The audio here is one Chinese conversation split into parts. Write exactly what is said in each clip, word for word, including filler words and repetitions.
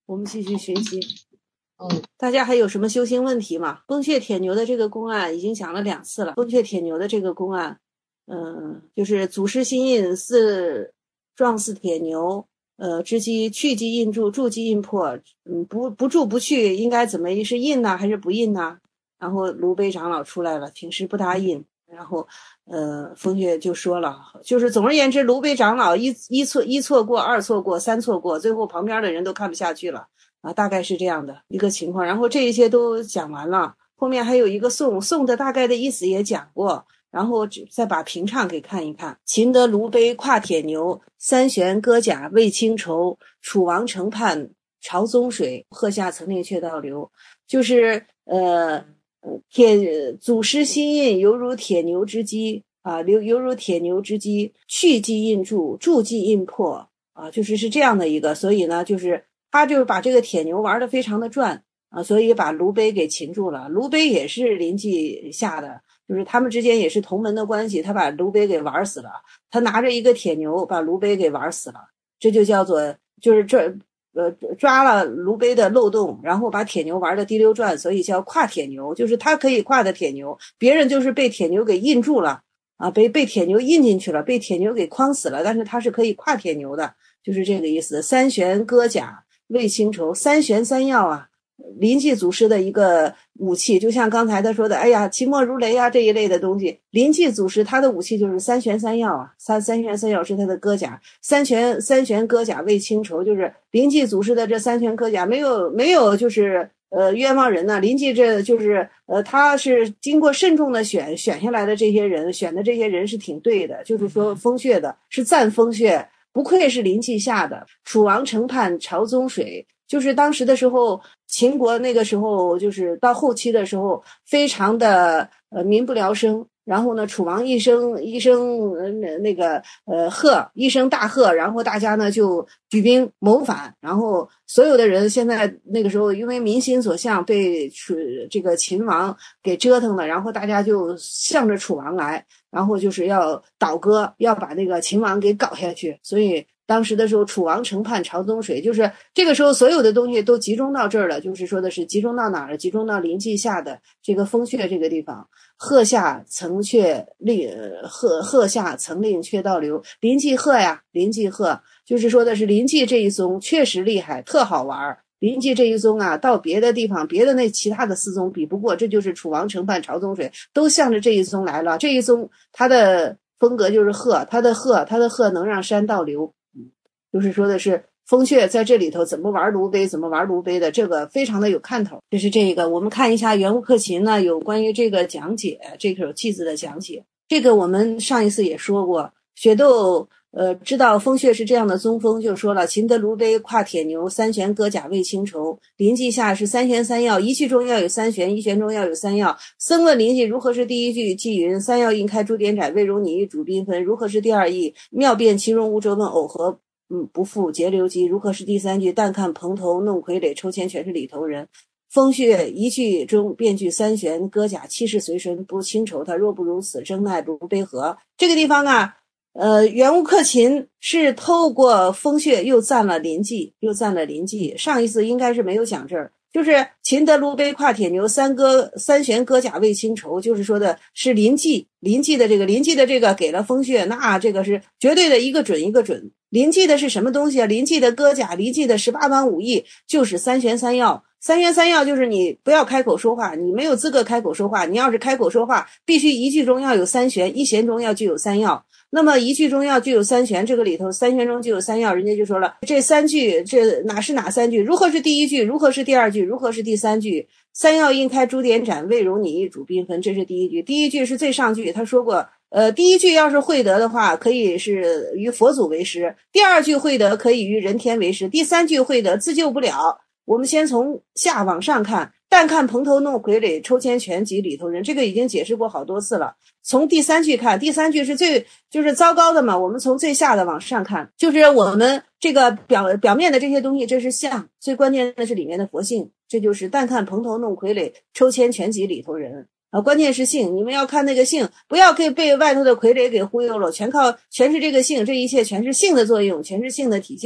我们继续学习。 嗯， 大家还有什么修行问题吗？风穴铁牛的这个公案已经讲了两次了。风穴铁牛的这个公案，嗯、呃，就是祖师心印似状似铁牛，呃，之机去机印住，住机印破，嗯，不不住不去，应该怎么是印呢，还是不印呢？然后卢悲长老出来了，平时不答应。然后，呃，风穴就说了，就是总而言之，卢悲长老一一错一错过，二错过，三错过，最后旁边的人都看不下去了啊，大概是这样的一个情况。然后这一些都讲完了，后面还有一个颂，颂的大概的意思也讲过，然后再把平唱给看一看。秦得卢悲跨铁牛，三玄戈甲为清愁，楚王城畔朝宗水，鹤下曾令却道流。就是呃。铁祖师心印犹如铁牛之机啊，犹犹如铁牛之机，去机印住，住机印破啊，就是是这样的一个。所以呢，就是他就是把这个铁牛玩得非常的转啊，所以把卢悲给擒住了。卢悲也是临济下的，就是他们之间也是同门的关系，他把卢悲给玩死了。他拿着一个铁牛把卢悲给玩死了，这就叫做就是这。呃，抓了卢悲的漏洞，然后把铁牛玩的滴溜转，所以叫跨铁牛，就是他可以跨的铁牛，别人就是被铁牛给印住了啊，被被铁牛印进去了，被铁牛给框死了，但是他是可以跨铁牛的，就是这个意思。三玄戈甲为清愁，三玄三要啊，临济祖师的一个武器，就像刚才他说的，哎呀，奇墨如雷啊这一类的东西，临济祖师他的武器就是三玄三要啊，三三玄三要是他的戈甲，三玄三玄戈甲为清愁，就是临济祖师的这三玄戈甲没有没有就是呃冤枉人呢、啊，临济这就是呃他是经过慎重的选选下来的这些人，选的这些人是挺对的，就是说风穴的是赞风穴，不愧是临济下的。楚王城畔朝宗水。就是当时的时候，秦国那个时候，就是到后期的时候，非常的呃民不聊生。然后呢，楚王一声一声呃那个呃喝，一声大喝，然后大家呢就举兵谋反。然后所有的人现在那个时候，因为民心所向，被楚这个秦王给折腾了，然后大家就向着楚王来，然后就是要倒戈，要把那个秦王给搞下去。所以。当时的时候，楚王城畔朝宗水，就是这个时候所有的东西都集中到这儿了，就是说的是集中到哪儿？集中到临济下的这个风穴这个地方。鹤下曾却令鹤鹤下曾令却道流，临济鹤呀，临济鹤，就是说的是临济这一宗确实厉害，特好玩。临济这一宗啊，到别的地方，别的那其他的四宗比不过，这就是楚王城畔朝宗水，都向着这一宗来了。这一宗它的风格就是鹤，它的鹤，它的鹤能让山倒流。就是说的是风穴在这里头怎么玩卢悲，怎么玩卢悲的，这个非常的有看头。这是这个，我们看一下圆悟克勤呢有关于这个讲解，这首偈子的讲解。这个我们上一次也说过，雪窦呃知道风穴是这样的宗风，就说了秦得卢悲跨铁牛，三玄戈甲为清愁。临济下是三玄三要，一句中要有三玄，一玄中要有三要。僧问临济如何是第一句？偈云：三要印开诸点展，未容你意主缤纷。如何是第二义？妙变其容无辙问偶何？嗯，不复节流机。如何是第三句？但看蓬头弄傀儡，抽签全是里头人。风穴一句中遍具三玄戈甲，气势随身不清愁。他若不如此，争奈卢悲何？这个地方啊，呃，圆悟克勤是透过风穴又赞了临济，又赞了临济。上一次应该是没有讲这儿。就是秦得卢悲跨铁牛，三戈三玄戈甲为清愁，就是说的是临济，临济的这个临济的这个给了风穴，那这个是绝对的一个准一个准。临济的是什么东西啊？临济的戈甲，临济的十八般武艺就是三玄三要。三玄三要就是你不要开口说话，你没有资格开口说话，你要是开口说话，必须一句中要有三玄，一玄中要具有三要。那么一句中要具有三玄，这个里头三玄中具有三要，人家就说了，这三句这哪是哪三句？如何是第一句？如何是第二句？如何是第三句？三要印开诸点展，未容你意主缤纷，这是第一句。第一句是最上句，他说过呃，第一句要是会得的话，可以是与佛祖为师；第二句会得可以与人天为师；第三句会得自救不了。我们先从下往上看，但看蓬头弄傀儡，抽签全集里头人，这个已经解释过好多次了。从第三句看，第三句是最就是糟糕的嘛，我们从最下的往上看，就是我们这个表表面的这些东西，这是相，最关键的是里面的佛性，这就是但看蓬头弄傀儡，抽签全集里头人。啊，关键是性，你们要看那个性，不要给被外头的傀儡给忽悠了，全靠全是这个性，这一切全是性的作用，全是性的体现。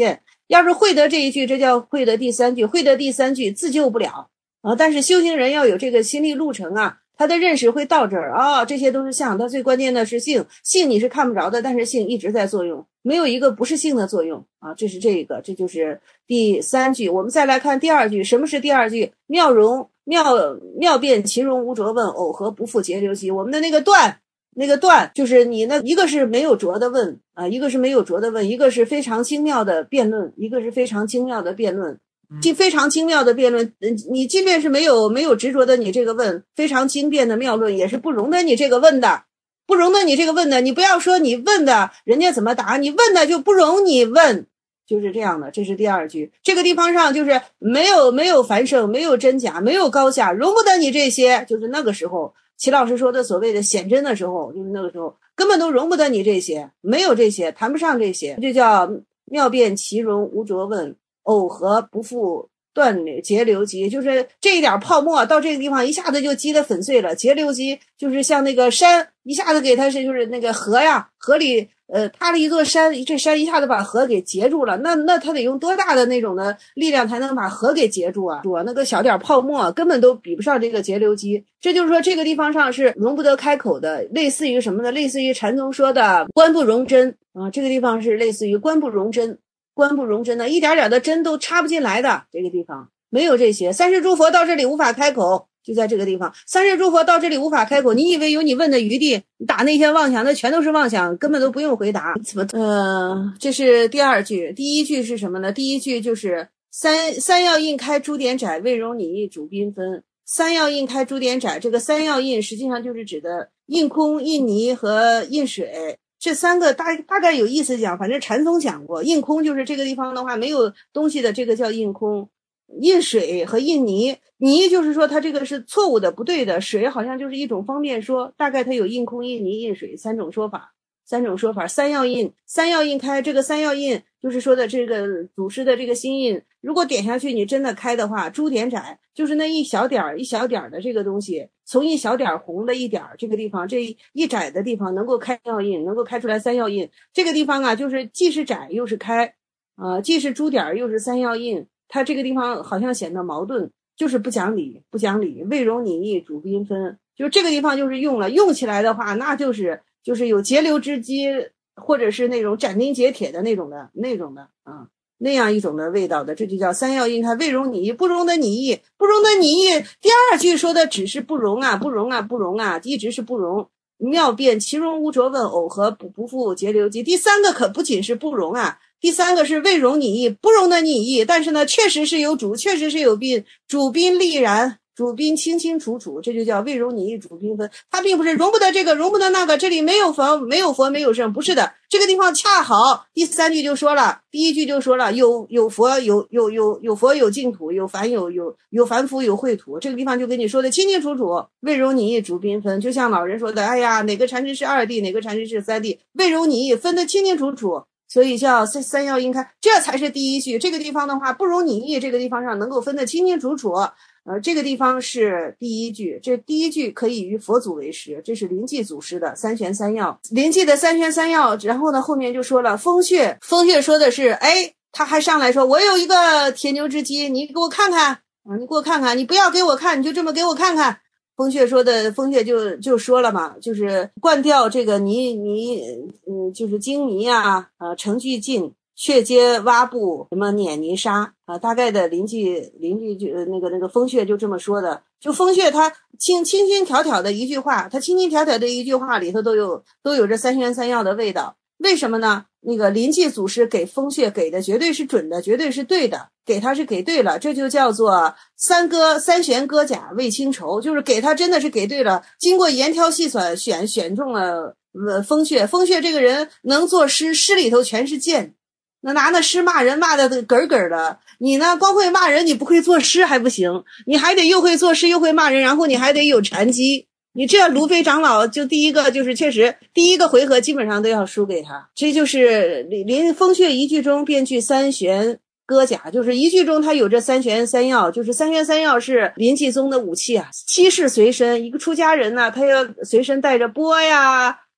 要是会得这一句，这叫会得第三句，会得第三句自救不了啊。但是修行人要有这个心力路程啊，他的认识会到这儿啊、哦，这些都是相，他最关键的是性，性你是看不着的，但是性一直在作用，没有一个不是性的作用啊。这是这个，这就是第三句。我们再来看第二句，什么是第二句？妙容妙妙辩其容无着问，偶何不复节流机。我们的那个断。那个断就是你那一个是没有着的问啊，一个是没有着的问，一个是非常精妙的辩论，一个是非常精妙的辩论，既非常精妙的辩论，你即便是没有没有执着的你这个问，非常精辩的妙论也是不容得你这个问的，不容得你这个问的。你不要说你问的人家怎么答，你问的就不容你问，就是这样的。这是第二句，这个地方上就是没有没有繁盛，没有真假，没有高下，容不得你这些。就是那个时候齐老师说的所谓的显真的时候，就是那个时候根本都容不得你这些，没有这些，谈不上这些，就叫妙辩其容无着问，偶何不复断节流机。就是这一点泡沫到这个地方一下子就击得粉碎了。节流机就是像那个山一下子给它是就是那个河呀，河里呃塌了一座山，这山一下子把河给截住了，那那它得用多大的那种的力量才能把河给截住啊？那个小点泡沫根本都比不上这个节流机。这就是说这个地方上是容不得开口的，类似于什么呢？类似于禅宗说的观不容真啊，这个地方是类似于观不容真，观不容真的，一点点的真都插不进来的。这个地方没有这些，三世诸佛到这里无法开口，就在这个地方，三世诸佛到这里无法开口，你以为有你问的余地？你打那些妄想，那全都是妄想，根本都不用回答。怎么？呃，这是第二句。第一句是什么呢？第一句就是三三要印开诸点窄，未容你意主缤纷。三要印开诸点窄，这个三要印实际上就是指的印空、印泥和印水。这三个大大概有意思讲，反正禅宗讲过，印空就是这个地方的话没有东西的，这个叫印空。印水和印泥，泥就是说它这个是错误的不对的，水好像就是一种方便说，大概它有印空、印泥、印水三种说法，三种说法。三要印，三要印开，这个三要印就是说的这个祖师的这个心印，如果点下去你真的开的话，诸点窄就是那一小点一小点的这个东西，从一小点红的一点这个地方，这一窄的地方能够开要印，能够开出来三要印。这个地方啊，就是既是窄又是开啊、呃，既是诸点又是三要印。它这个地方好像显得矛盾，就是不讲理，不讲理，未容你意主缤纷。就这个地方就是用了，用起来的话，那就是就是有节流之机，或者是那种斩钉截铁的那种的那种的啊，那样一种的味道的，这就叫三要印开，未容你意，不容得你意，不容得你意。第二句说的只是不容啊，不容啊，不容啊，一直是不容。妙辩其容无着问，偶何不不复节流机。第三个可不仅是不容啊。第三个是未容你意，不容得你意，但是呢，确实是有主，确实是有宾，主宾立然，主宾清清楚楚，这就叫未容你意，主宾分。它并不是容不得这个，容不得那个，这里没有佛，没有佛，没有圣，不是的。这个地方恰好第三句就说了，第一句就说了，有有佛，有有有有佛，有净土，有凡有有有凡夫，有秽土。这个地方就跟你说的清清楚楚，未容你意，主宾分。就像老人说的，哎呀，哪个禅师是二弟，哪个禅师是三弟，未容你意，分得清清楚楚。所以叫三三要印开，这才是第一句。这个地方的话，不容你意，这个地方上能够分得清清楚楚。呃，这个地方是第一句，这第一句可以与佛祖为师，这是临济祖师的三玄三要，临济的三玄三要。然后呢，后面就说了风穴，风穴说的是，哎，他还上来说，我有一个铁牛之机，你给我看看啊，你给我看看，你不要给我看，你就这么给我看看。风穴说的，风穴就就说了嘛，就是灌掉这个泥泥，嗯，就是精泥啊，呃，程俱尽，却皆挖布什么碾泥沙啊，大概的邻居邻居就那个那个风穴就这么说的。就风穴它轻轻轻挑挑的一句话，它轻轻挑挑的一句话里头都有都有这三玄三要的味道。为什么呢？那个临济祖师给风穴给的绝对是准的，绝对是对的，给他是给对了，这就叫做三歌三玄歌甲为清愁，就是给他真的是给对了，经过严挑细选选选中了呃风穴。风穴这个人能作诗，诗里头全是剑，那拿那诗骂人骂的嗝嗝的。你呢，光会骂人，你不会作诗还不行，你还得又会作诗又会骂人，然后你还得有禅机。你这卢飞长老就第一个就是确实第一个回合基本上都要输给他。这就是临风穴一句中便具三玄歌甲，就是一句中他有这三玄三要，就是三玄三要是临济宗的武器啊，七世随身。一个出家人呢，他要随身带着钵呀，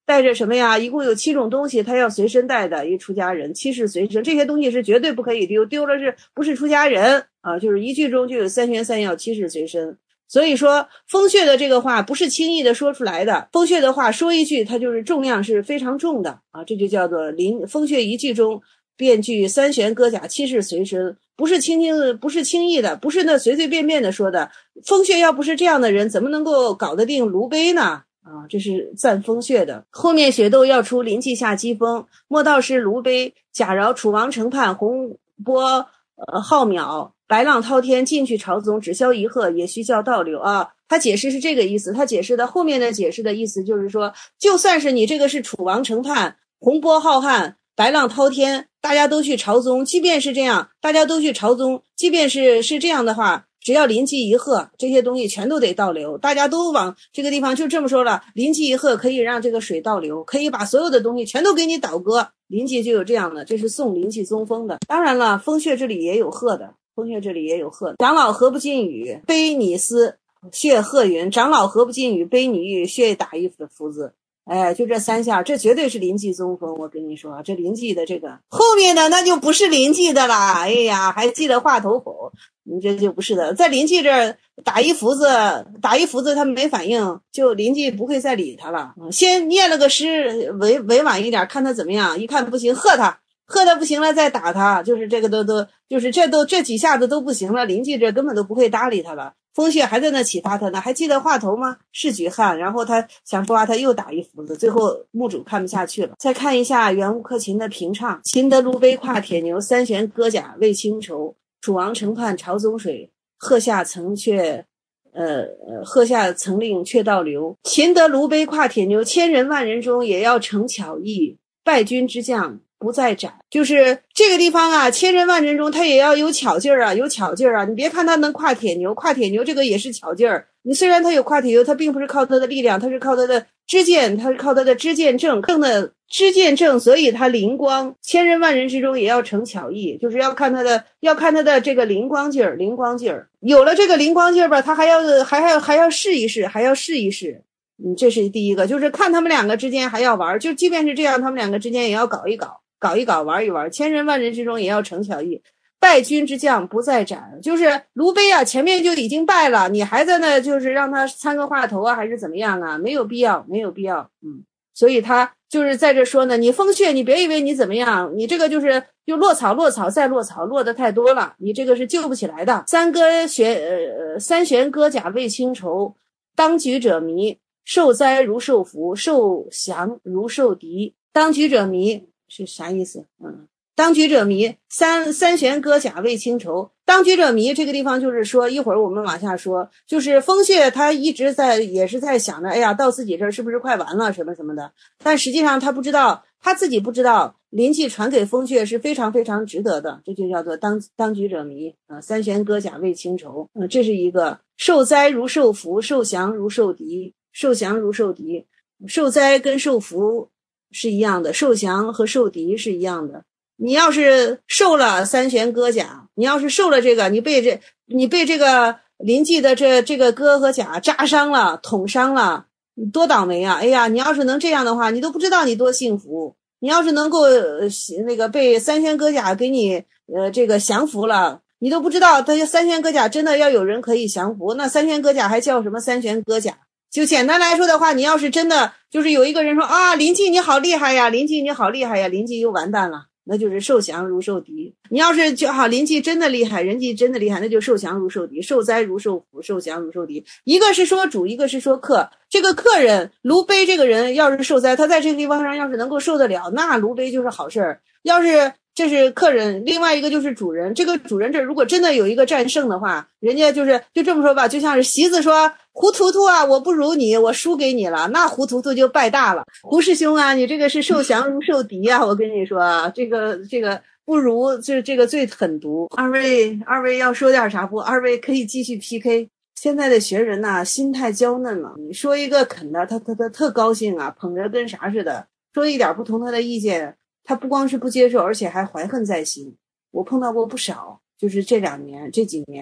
带着什么呀？一共有七种东西他要随身带的，一出家人七事随身，这些东西是绝对不可以丢，丢了是不是出家人啊？就是一句中就有三玄三要七事随身。所以说风穴的这个话不是轻易的说出来的，风穴的话说一句它就是重量是非常重的啊，这就叫做临风穴一句中便具三玄戈甲七事随身，不是轻轻的，不是轻易的，不是那随随便便的说的。风穴要不是这样的人，怎么能够搞得定卢碑呢？啊，这是赞风穴的。后面雪窦要出临济下击风，莫道是卢碑，假饶楚王城畔，洪波呃浩渺，白浪滔天，进去朝宗，只消一鹤，也须叫倒流啊。他解释是这个意思，他解释的后面的解释的意思就是说，就算是你这个是楚王城畔，洪波浩瀚，白浪滔天，大家都去朝宗，即便是这样，大家都去朝宗，即便是是这样的话，只要临济一鹤，这些东西全都得倒流，大家都往这个地方，就这么说了，临济一鹤可以让这个水倒流，可以把所有的东西全都给你倒戈。临济就有这样的，这是宋临济宗风的。当然了，风穴这里也有鹤的，风穴这里也有鹤的。长老何不尽语，悲你思，血鹤云，长老何不尽语，悲你欲，血打一福字。哎，就这三下，这绝对是临济宗风。我跟你说，这临济的这个后面的那就不是临济的啦。哎呀，还记得画头口，你这就不是的。在临济这儿打一福字，打一福字，他没反应，就临济不会再理他了。先念了个诗，委委婉一点，看他怎么样。一看不行，喝他，喝他不行了再打他。就是这个都都，就是这都这几下子都不行了，临济这根本都不会搭理他了。风穴还在那启发他呢，还记得话头吗？是举汉，然后他想说话，他又打一福子，最后墓主看不下去了。再看一下袁悟克勤的评唱：秦德卢碑跨铁牛，三玄戈甲为清愁。楚王城畔朝宗水，鹤下曾却，呃呃，鹤下曾令却倒流。秦德卢碑跨铁牛，千人万人中也要成巧艺，败军之将不在斩。就是这个地方啊，千人万人中他也要有巧劲儿啊，有巧劲儿啊。你别看他能跨铁牛，跨铁牛这个也是巧劲儿。你虽然他有跨铁牛，他并不是靠他的力量，他是靠他的知见，他是靠他的知见正正的知见正，所以他灵光。千人万人之中也要成巧艺，就是要看他的，要看他的这个灵光劲儿，灵光劲儿。有了这个灵光劲儿吧，他还要还要还要试一试，还要试一试。嗯，这是第一个，就是看他们两个之间还要玩，就即便是这样，他们两个之间也要搞一搞。搞一搞，玩一玩，千人万人之中也要成巧艺。败军之将不再斩，就是卢碑啊，前面就已经败了，你还在那就是让他参个话头啊，还是怎么样啊？没有必要，没有必要。嗯，所以他就是在这说呢，你风穴，你别以为你怎么样，你这个就是就落草，落草再落草，落得太多了，你这个是救不起来的。三戈玄呃三玄戈甲为清愁，当局者迷，受灾如受福，受降如受敌。当局者迷。是啥意思？嗯，当局者迷，三三玄戈甲为清愁。当局者迷这个地方就是说，一会儿我们往下说，就是风穴他一直在也是在想着，哎呀，到自己这儿是不是快完了什么什么的，但实际上他不知道，他自己不知道，临济传给风穴是非常非常值得的，这就叫做当当局者迷啊，三玄戈甲为清愁。嗯，这是一个受灾如受福，受降如受敌，受降如受敌，受灾跟受福是一样的，受降和受敌是一样的。你要是受了三玄戈甲，你要是受了这个，你被这你被这个临济的这这个戈和甲扎伤了，捅伤了，你多倒霉啊！哎呀，你要是能这样的话，你都不知道你多幸福。你要是能够、呃、那个被三玄戈甲给你呃这个降服了，你都不知道，他三玄戈甲真的要有人可以降服，那三玄戈甲还叫什么三玄戈甲？就简单来说的话，你要是真的就是有一个人说啊，临济你好厉害呀，临济你好厉害呀，临济又完蛋了，那就是受降如受敌。你要是就好，临济真的厉害，人济真的厉害，那就受降如受敌，受灾如受福，受降如受敌。一个是说主，一个是说客。这个客人卢碑这个人要是受灾，他在这个地方上要是能够受得了，那卢碑就是好事儿。要是这是客人，另外一个就是主人。这个主人这如果真的有一个战胜的话，人家就是就这么说吧，就像是席子说胡图图啊，我不如你，我输给你了，那胡图图就败大了。胡师兄啊，你这个是受降如受敌啊，我跟你说啊，这个这个不如这这个最狠毒。二位二位要说点啥不？二位可以继续 P K。现在的学人呐、啊，心太娇嫩了。你说一个啃的，他他他特高兴啊，捧着跟啥似的。说一点不同他的意见，他不光是不接受，而且还怀恨在心。我碰到过不少，就是这两年这几年。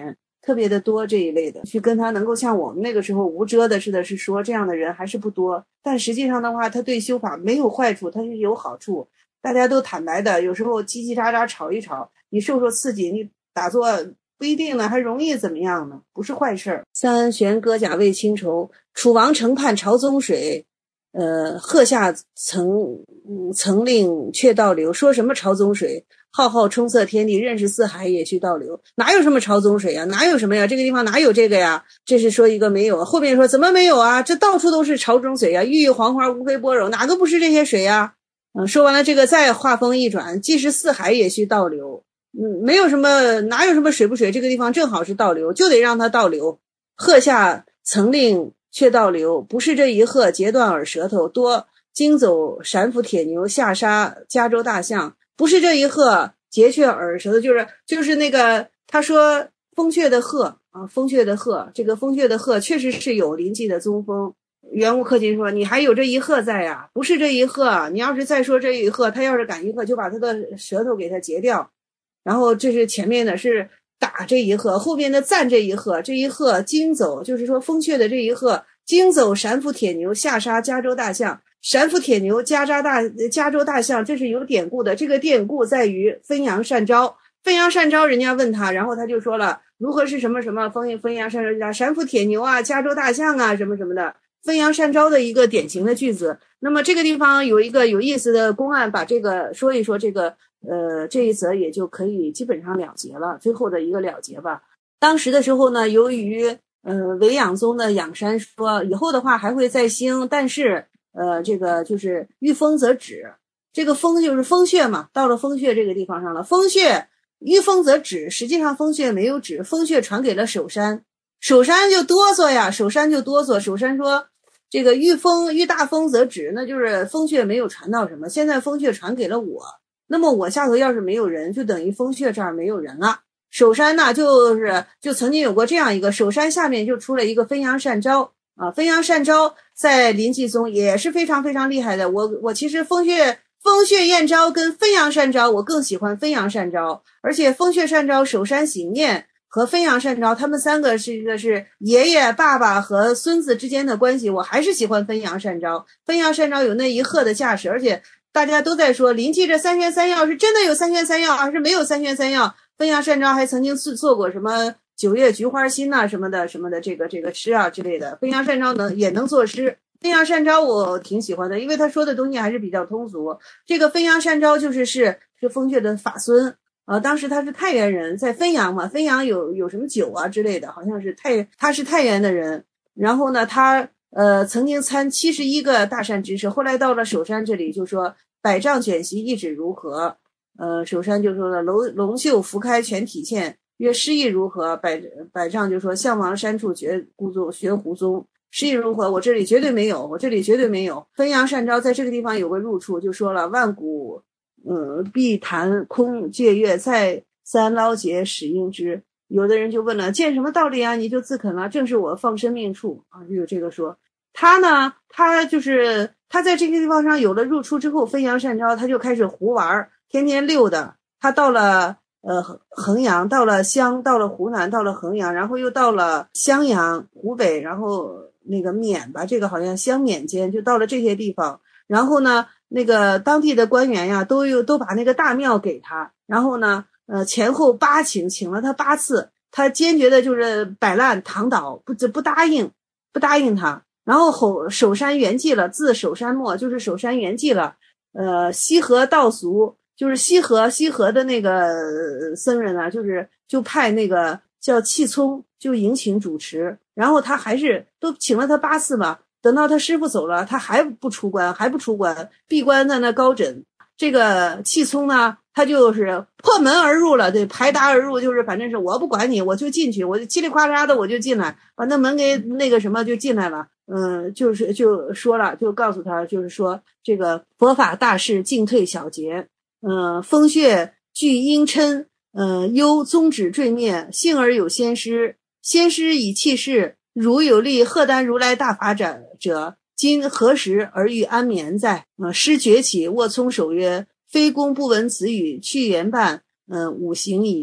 特别的多这一类的，去跟他能够像我们那个时候无遮的似的，是说这样的人还是不多。但实际上的话，他对修法没有坏处，他是有好处。大家都坦白的，有时候叽叽喳喳吵一吵，你受受刺激，你打坐不一定呢，还容易怎么样呢？不是坏事儿。三悬戈甲为清愁，楚王城畔潮宗水，呃，鹤下曾嗯曾令却倒流。说什么潮宗水？浩浩冲塞天地，任是四海也须倒流。哪有什么潮宗水呀？哪有什么呀？这个地方哪有这个呀？这是说一个没有。后面说怎么没有啊？这到处都是潮中水呀，郁郁黄花，无非般若，哪个不是这些水呀？嗯，说完了这个，再话锋一转，即使四海也须倒流。嗯，没有什么，哪有什么水不水？这个地方正好是倒流，就得让它倒流。鹤下曾令却倒流，不是这一鹤截断耳舌头，多惊走闪伏铁牛，下杀加州大象。不是这一鹤截却耳舌头，就是就是那个他说风穴的鹤啊，风穴的鹤，这个风穴的鹤确实是有临济的宗风。袁悟克勤说：“你还有这一鹤在呀？不是这一鹤，你要是再说这一鹤，他要是赶一鹤，就把他的舌头给他截掉。然后这是前面的是打这一鹤，后边的赞这一鹤，这一鹤惊走，就是说风穴的这一鹤惊走闪伏铁牛，下杀加州大象。闪伏铁牛，加州大加州大象，这是有典故的。这个典故在于分阳善招，分阳善招，人家问他，然后他就说了如何是什么什么分分阳善招，闪伏铁牛啊，加州大象啊，什么什么的。”分阳善招的一个典型的句子。那么这个地方有一个有意思的公案，把这个说一说，这个呃这一则也就可以基本上了结了，最后的一个了结吧。当时的时候呢，由于呃韦养宗的养山说以后的话还会再兴，但是呃这个就是遇风则止，这个风就是风穴嘛，到了风穴这个地方上了，风穴遇风则止，实际上风穴没有止，风穴传给了守山。守山就哆嗦呀，守山就哆嗦。守山说：“这个遇风遇大风则止，那就是风穴没有传到什么。现在风穴传给了我，那么我下头要是没有人，就等于风穴这儿没有人了。守山呢，就是就曾经有过这样一个守山，下面就出了一个分阳善招啊。分阳善招在临济宗也是非常非常厉害的。我我其实风穴风穴验招跟分阳善招，我更喜欢分阳善招，而且风穴善招守山行念。”和分阳善招，他们三个是一个是爷爷、爸爸和孙子之间的关系，我还是喜欢分阳善招。分阳善招有那一鹤的架势，而且大家都在说临济这三玄三要是真的有三玄三要还是没有三玄三要。分阳善招还曾经做过什么九月菊花心呐、啊、什么的什么的这个这个诗啊之类的。分阳善招能也能作诗。分阳善招我挺喜欢的，因为他说的东西还是比较通俗。这个分阳善招就是是是风穴的法孙。呃，当时他是太原人，在汾阳嘛，汾阳有有什么酒啊之类的，好像是太他是太原的人。然后呢，他呃曾经参七十一个大善之事，后来到了首山这里，就说百丈卷席一指如何？呃，首山就说了龙龙袖拂开全体欠，曰诗意如何？百百丈就说项王山处绝故宗学胡宗，诗意如何？我这里绝对没有，我这里绝对没有。分阳善招在这个地方有个入处，就说了万古。嗯，必谈空借月，再三捞劫始应之。有的人就问了，见什么道理啊？你就自肯了，正是我放生命处啊。就有这个说，他呢，他就是他在这个地方上有了入处之后，分阳善招，他就开始胡玩，天天溜的。他到了呃衡阳，到了湘，到了湖南，到了衡阳，然后又到了襄阳、湖北，然后那个缅吧，这个好像湘缅间，就到了这些地方。然后呢，那个当地的官员呀，都有都把那个大庙给他，然后呢，呃，前后八请，请了他八次，他坚决的就是摆烂躺倒，不不答应，不答应他。然后吼守山圆寂了，字守山墨，就是守山圆寂了。呃，西河道俗，就是西河西河的那个僧人啊，就是就派那个叫契聪，就迎请主持，然后他还是都请了他八次嘛。等到他师傅走了，他还不出关，还不出关，闭关在那高枕。这个契聪呢，他就是破门而入了，对，排达而入，就是反正是我不管你，我就进去，我就叽里呱啦的我就进来，把那门给那个什么就进来了。嗯，就是就说了，就告诉他，就是说这个佛法大事进退小节，嗯，风穴具阴嗔，嗯，忧宗旨坠灭，幸而有先师，先师以气势。如有立赫丹如来大法者者，今何时而欲安眠在？呃，师崛起，卧聪守曰：非公不闻此语，去言半，嗯、呃，五行矣。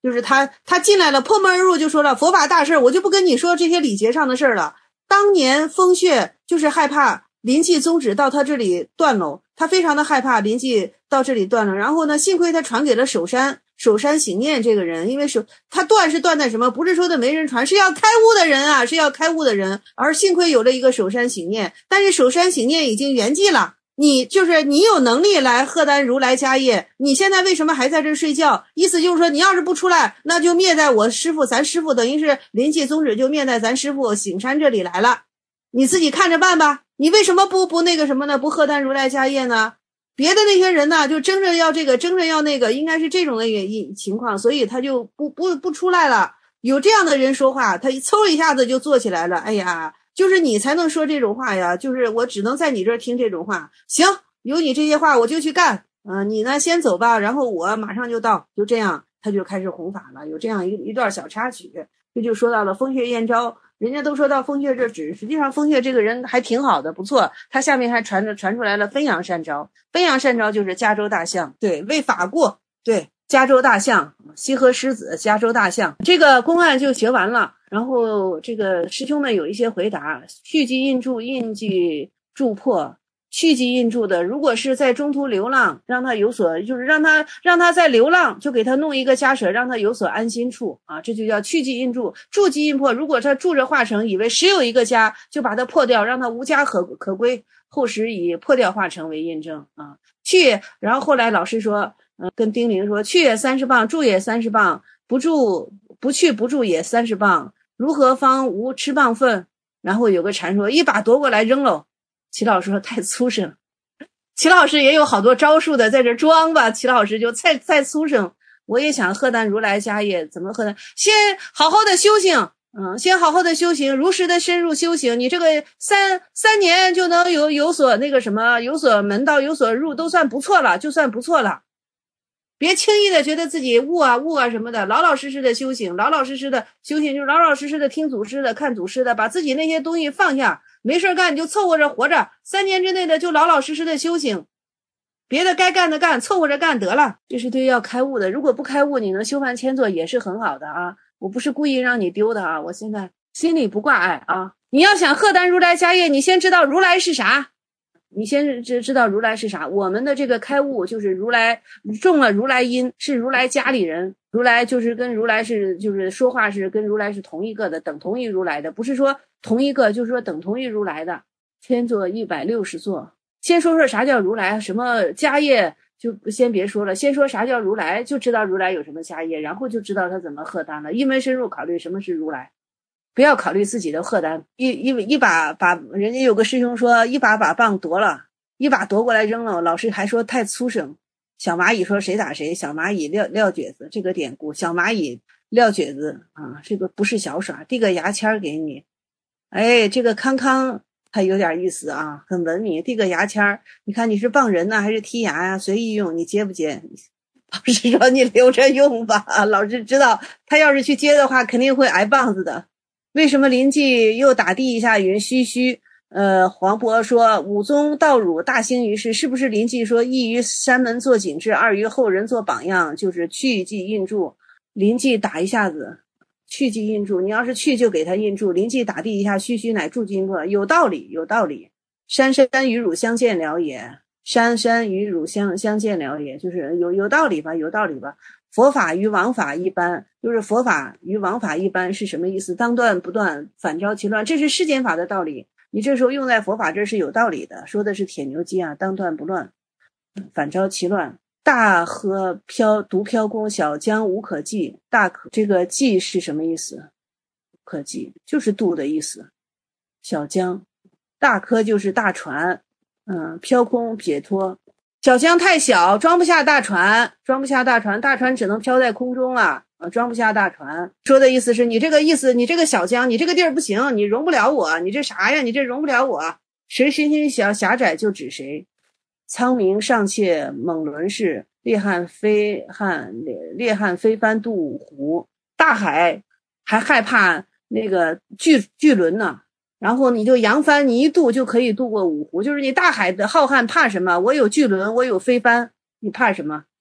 就是他他进来了，破门而入就说了佛法大事，我就不跟你说这些礼节上的事儿了。当年风穴就是害怕临济宗旨到他这里断喽，他非常的害怕临济到这里断了。然后呢，幸亏他传给了守山守山醒念这个人，因为守他断是断在什么？不是说的没人传，是要开悟的人啊，是要开悟的人。而幸亏有了一个守山醒念，但是守山醒念已经圆寂了。你就是你有能力来荷担如来家业，你现在为什么还在这睡觉？意思就是说，你要是不出来，那就灭在我师父，咱师父等于是临济宗旨就灭在咱师父醒山这里来了，你自己看着办吧。你为什么不不那个什么呢？不荷担如来家业呢？别的那些人呢，就争着要这个，争着要那个，应该是这种的情况，所以他就不不不出来了。有这样的人说话，他嗖一下子就坐起来了。哎呀，就是你才能说这种话呀，就是我只能在你这儿听这种话。行，有你这些话我就去干。嗯、呃，你呢先走吧，然后我马上就到。就这样，他就开始弘法了。有这样一一段小插曲，这就说到了风穴燕昭。人家都说到风穴这指，实际上风穴这个人还挺好的，不错。他下面还传着传出来了汾阳善昭，汾阳善昭就是加州大象，对，为法过，对，加州大象，西河狮子，加州大象。这个公案就学完了，然后这个师兄们有一些回答，续记印注，印记注破。续记印注的，如果是在中途流浪，让他有所，就是让他让他在流浪，就给他弄一个家舍，让他有所安心处啊，这就叫去记印注。注记印破，如果他住着化成，以为实有一个家，就把它破掉，让他无家可可归。后时以破掉化成为印证啊。去，然后后来老师说，嗯、呃，跟丁玲说，去也三十磅，住也三十磅，不住不去不住也三十磅，如何方无吃磅分？然后有个禅说，一把夺过来扔喽。齐老师说太粗生，齐老师也有好多招数的，在这装吧。齐老师就太太粗生，我也想荷担如来家业，怎么荷担？先好好的修行，嗯，先好好的修行，如实的深入修行。你这个三三年就能有有所那个什么，有所门道，有所入，都算不错了，就算不错了。别轻易的觉得自己悟啊悟啊什么的，老老实实的修行，老老实实的修行，就是老老实实的听祖师的，看祖师的，把自己那些东西放下。没事干你就凑合着活着，三年之内的就老老实实的修行，别的该干的干，凑合着干得了。这是对要开悟的，如果不开悟，你能修梵千作也是很好的啊。我不是故意让你丢的啊，我现在心里不挂碍啊。你要想荷担如来家业，你先知道如来是啥，你先知知道如来是啥。我们的这个开悟就是如来中了如来因，是如来家里人。如来就是跟如来是就是说话是跟如来是同一个的，等同于如来的，不是说同一个，就是说等同于如来的。千座一百六十座，先说说啥叫如来，什么家业就先别说了，先说啥叫如来，就知道如来有什么家业，然后就知道他怎么荷担了。一门深入考虑什么是如来，不要考虑自己的荷担。一一一把把人家有个师兄说一把把棒夺了，一把夺过来扔了，老师还说太粗生。小蚂蚁说谁打谁，小蚂蚁撂撂蹶子，这个典故，小蚂蚁撂蹶子啊，这个不是小耍，递个牙签给你。哎，这个康康还有点意思啊，很文明，递个牙签，你看你是棒人呢还是剔牙呀、啊？随意用，你接不接？老师说你留着用吧，老师知道他要是去接的话肯定会挨棒子的。为什么临济又打地一下云虚虚？呃，黄渤说武宗道汝大兴于世，是不是临济说一于山门做景致，二于后人做榜样，就是去记印注。临济打一下子去记印注，你要是去就给他印注，临济打地一下虚虚乃注记印注，有道理有道理。山山与汝相见了也，山山与汝相相见了也，就是有有道理吧有道理吧。佛法与王法一般，就是佛法与王法一般是什么意思？当断不断，反招其乱，这是世间法的道理。你这时候用在佛法这是有道理的，说的是铁牛机啊，当断不乱，反招其乱。大河飘独飘宫，小江无可济。大可这个济是什么意思？可济就是渡的意思。小江，大科就是大船，嗯，飘空解脱。小江太小，装不下大船，装不下大船，大船只能飘在空中啊。啊，装不下大船，说的意思是你这个意思，你这个小江，你这个地儿不行，你容不了我，你这啥呀？你这容不了我，谁身心小狭窄就指谁。苍冥尚且猛轮氏，烈汉飞汉烈汉飞帆渡五湖，大海还害怕那个巨巨轮呢。然后你就扬帆，你一渡就可以渡过五湖，就是你大海的浩瀚怕什么？我有巨轮，我有飞帆，你怕什么？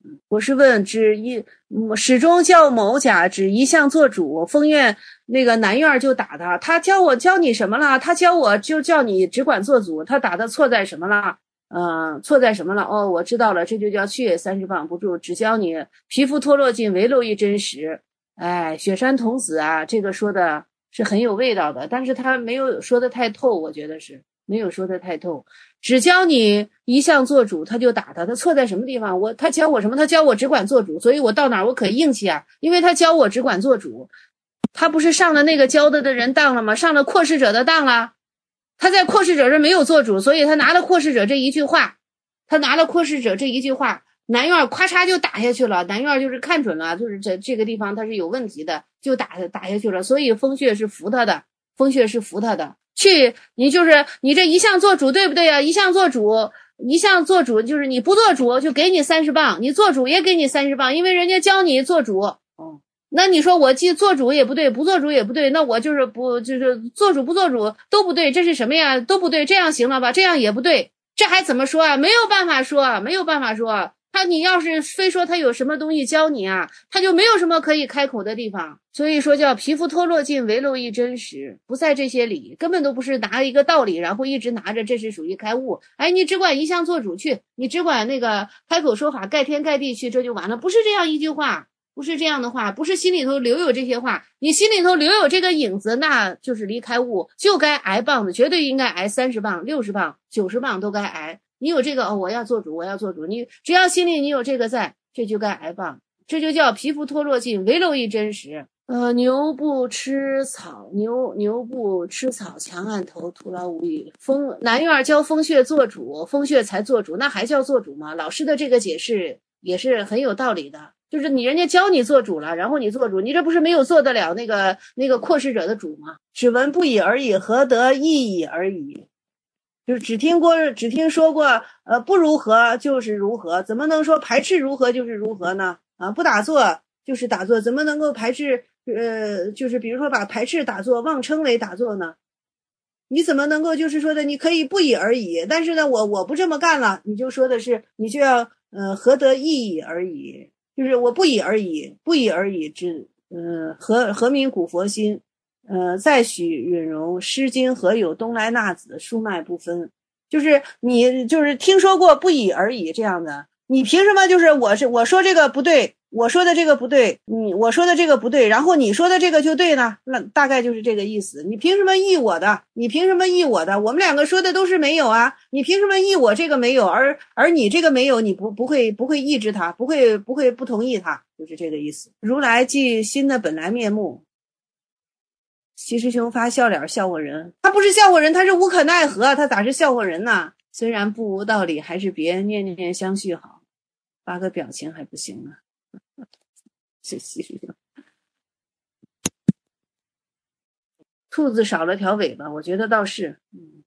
我是问，指一始终教某甲指一向做主，封院那个南院就打他，他教我教你什么了？他教我就叫你只管做主，他打的错在什么了？嗯、呃，错在什么了？哦，我知道了，这就叫去也三十磅不住，只教你皮肤脱落尽，唯漏一真实。哎，雪山童子啊，这个说的是很有味道的，但是他没有说的太透，我觉得是没有说的太透。只教你一向做主，他就打他，他错在什么地方？我他教我什么？他教我只管做主，所以我到哪儿我可硬气啊，因为他教我只管做主。他不是上了那个教的的人当了吗？上了扩世者的当了。他在扩世者这没有做主，所以他拿了扩世者这一句话，他拿了扩世者这一句话，南院咔嚓就打下去了。南院就是看准了，就是这这个地方他是有问题的，就打打下去了。所以风穴是服他的，风穴是服他的。去，你就是你这一向做主，对不对啊？一向做主，一向做主就是你不做主就给你三十磅，你做主也给你三十磅，因为人家教你做主。哦，那你说我既做主也不对，不做主也不对，那我就是不就是做主不做主都不对，这是什么呀？都不对，这样行了吧？这样也不对，这还怎么说啊？没有办法说，没有办法说。他你要是非说他有什么东西教你啊，他就没有什么可以开口的地方。所以说叫皮肤脱落尽，唯漏一真实，不在这些理，根本都不是拿一个道理，然后一直拿着这是属于开悟。哎，你只管一向做主去，你只管那个开口说法盖天盖地去，这就完了。不是这样一句话，不是这样的话，不是心里头留有这些话，你心里头留有这个影子，那就是离开悟，就该挨棒子，绝对应该挨三十磅、六十磅、九十磅都该挨。你有这个哦，我要做主，我要做主。你只要心里你有这个在，这就该挨棒，这就叫皮肤脱落尽，唯漏一真实。呃，牛不吃草，牛牛不吃草，强按头，徒劳无益。风南院教风穴做主，风穴才做主，那还叫做主吗？老师的这个解释也是很有道理的，就是你人家教你做主了，然后你做主，你这不是没有做得了那个那个扩世者的主吗？只闻不已而已，何得意矣而已。就是只听过，只听说过，呃，不如何就是如何，怎么能说排斥如何就是如何呢？啊，不打坐就是打坐，怎么能够排斥？呃，就是比如说把排斥打坐妄称为打坐呢？你怎么能够就是说的，你可以不以而已，但是呢，我我不这么干了，你就说的是，你就要呃何得意矣而已，就是我不以而已，不以而已之，呃，何何名古佛心？呃，再许允容《诗经》何有东来纳子，书脉不分。就是你就是听说过不以而已这样的，你凭什么就是我是我说这个不对，我说的这个不对，你我说的这个不对，然后你说的这个就对呢？那大概就是这个意思。你凭什么议我的？你凭什么议我的？我们两个说的都是没有啊，你凭什么议我这个没有，而而你这个没有，你不不会不会抑制他，不会不会不同意他，就是这个意思。如来即心的本来面目。齐师兄发笑脸笑话人，他不是笑话人，他是无可奈何，他咋是笑话人呢？虽然不无道理，还是别念念相续好。发个表情还不行啊？是齐师兄。兔子少了条尾巴，我觉得倒是，嗯，